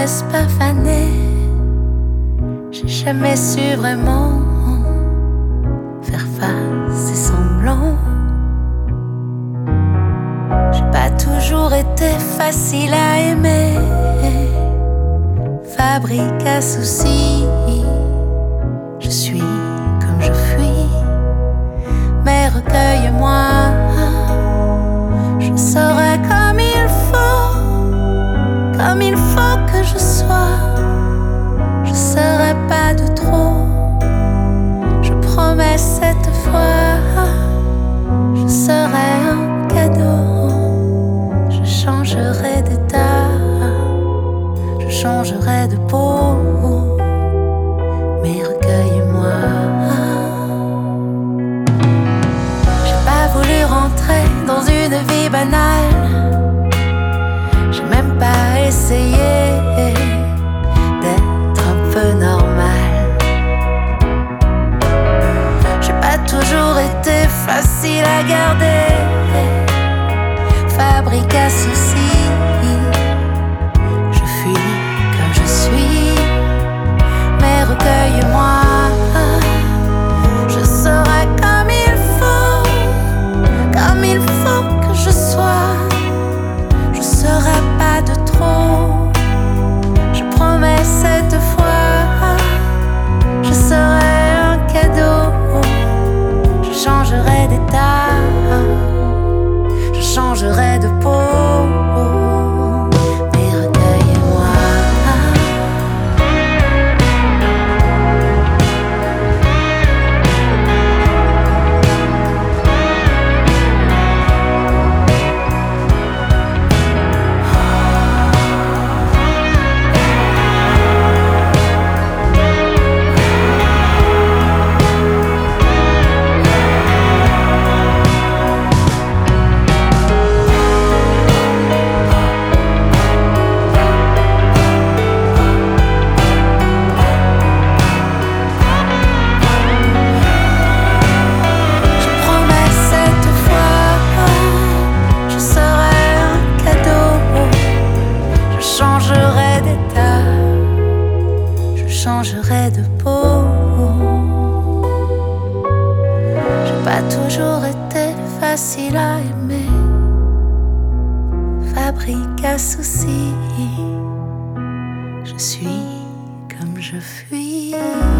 laisse pas faner. J'ai jamais su vraiment faire face et semblant. J'ai pas toujours été facile à aimer. Fabrique à soucis, je suis comme je fuis. Mais recueille-moi, je serai comme il faut que je sois. Je serai pas de trop, je promets cette fois. Je serai un cadeau, je changerai d'état, je changerai de peau. Mais recueille-moi. J'ai pas voulu rentrer dans une vie banale. J'ai même pas essayé d'être un peu normal. J'ai pas toujours été facile à garder. Fabrique à soucis, je fuis comme je suis. Mais recueille-moi, je serai comme il faut que je sois. Je serai pas de trop, je promets cette fois. Je serai un cadeau, je changerai d'état, je changerai de peau. Changerai de peau. J'ai pas toujours été facile à aimer. Fabrique à soucis, je suis comme je fuis.